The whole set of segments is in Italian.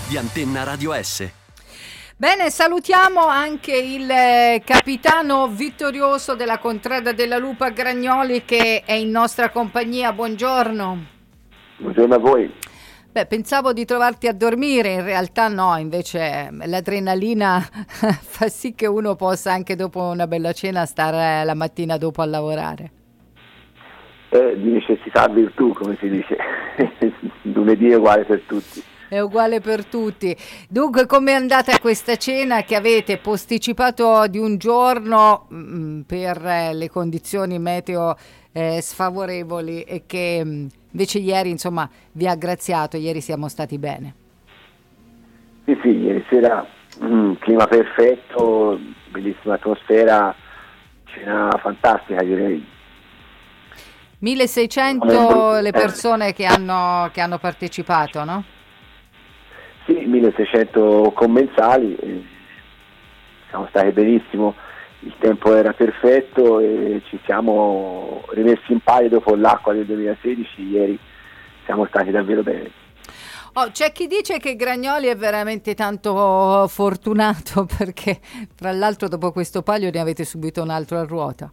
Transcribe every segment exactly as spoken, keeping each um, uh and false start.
di Antenna Radio S. Bene, salutiamo anche il eh, capitano vittorioso della Contrada della Lupa Gragnoli che è in nostra compagnia. Buongiorno. Buongiorno a voi. Beh, pensavo di trovarti a dormire, in realtà no, invece l'adrenalina fa sì che uno possa anche dopo una bella cena stare la mattina dopo a lavorare. Eh, di necessità virtù, come si dice. Lunedì è uguale per tutti. È uguale per tutti. Dunque, com'è andata questa cena che avete posticipato di un giorno mh, per eh, le condizioni meteo eh, sfavorevoli e che mh, invece ieri, insomma, vi ha graziato, ieri siamo stati bene. Sì, sì, ieri sera mh, clima perfetto, bellissima atmosfera, cena fantastica direi. milleseicento le persone che hanno, che hanno partecipato, no? Sì, milleseicento commensali, eh, siamo stati benissimo, il tempo era perfetto e ci siamo rimessi in pari dopo l'acqua del duemilasedici, ieri siamo stati davvero bene. Oh, c'è chi dice che Gragnoli è veramente tanto fortunato perché tra l'altro dopo questo palio ne avete subito un altro a ruota.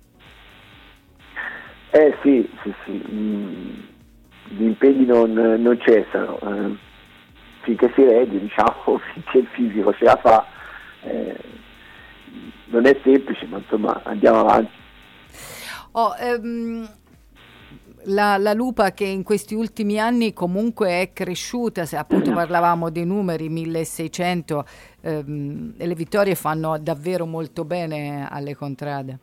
Eh sì, sì, sì, mm, gli impegni non, non cessano. Eh. Finché si regge, diciamo, finché il fisico ce la fa, eh, non è semplice, ma insomma andiamo avanti. Oh, ehm, la, la Lupa che in questi ultimi anni comunque è cresciuta, se appunto parlavamo dei numeri, milleseicento, ehm, e le vittorie fanno davvero molto bene alle contrade.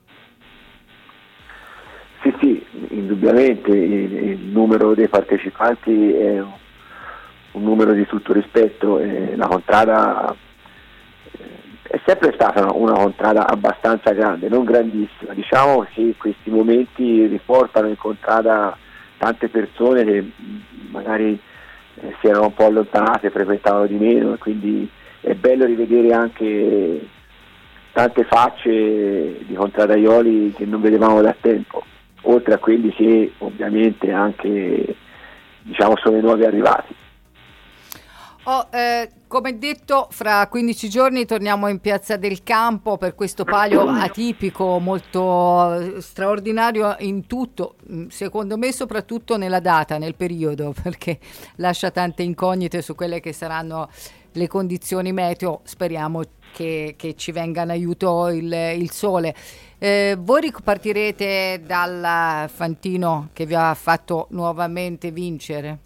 Sì, sì, indubbiamente il, il numero dei partecipanti è un un numero di tutto rispetto, eh, la contrada eh, è sempre stata una, una contrada abbastanza grande, non grandissima, diciamo che questi momenti riportano in contrada tante persone che magari eh, si erano un po' allontanate, frequentavano di meno e quindi è bello rivedere anche tante facce di contradaioli che non vedevamo da tempo, oltre a quelli che ovviamente anche diciamo sono i nuovi arrivati. Oh, eh, come detto, fra quindici giorni torniamo in Piazza del Campo per questo palio atipico, molto straordinario in tutto, secondo me soprattutto nella data, nel periodo, perché lascia tante incognite su quelle che saranno le condizioni meteo. Speriamo che, che ci venga in aiuto il, il sole. Eh, voi ripartirete dal Fantino che vi ha fatto nuovamente vincere?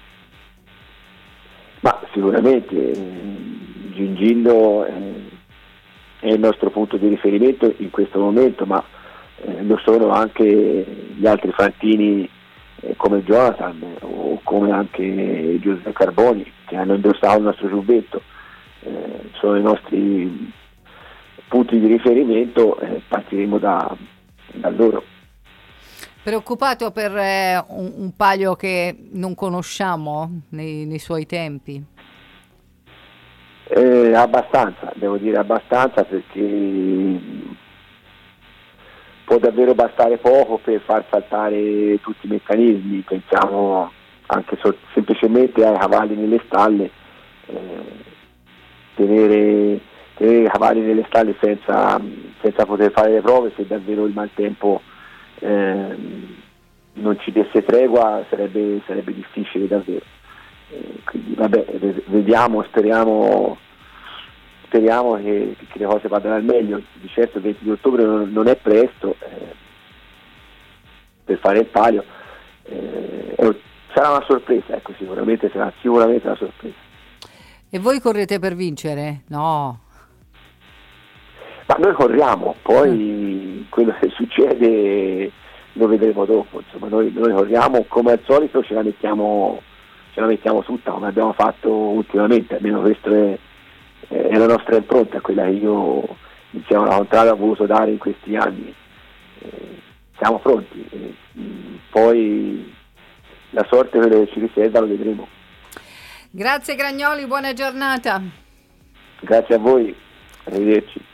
Ma sicuramente Gingillo è il nostro punto di riferimento in questo momento, ma eh, lo sono anche gli altri fantini eh, come Jonathan o come anche Giuseppe Carboni che hanno indossato il nostro giubbetto, eh, sono i nostri punti di riferimento, eh, partiremo da, da loro. Preoccupato per eh, un, un palio che non conosciamo nei, nei suoi tempi? Eh, abbastanza, devo dire abbastanza, perché può davvero bastare poco per far saltare tutti i meccanismi. Pensiamo anche so- semplicemente ai cavalli nelle stalle, eh, tenere, tenere i cavalli nelle stalle senza, senza poter fare le prove, se davvero il maltempo Eh, non ci desse tregua sarebbe, sarebbe difficile davvero, eh, quindi vabbè, vediamo, speriamo speriamo che, che le cose vadano al meglio. Di certo il venti di ottobre non, non è presto eh, per fare il palio, eh, sarà una sorpresa, ecco, sicuramente sarà sicuramente una sorpresa. E voi correte per vincere? No. Ma noi corriamo, poi quello che succede lo vedremo dopo, insomma noi, noi corriamo come al solito, ce la mettiamo ce la mettiamo tutta come abbiamo fatto ultimamente, almeno questa è, è la nostra impronta, quella che io insieme alla contrada ho voluto dare in questi anni. Eh, siamo pronti, eh, poi la sorte quello che ci riserva lo vedremo. Grazie Gragnoli, buona giornata. Grazie a voi, arrivederci.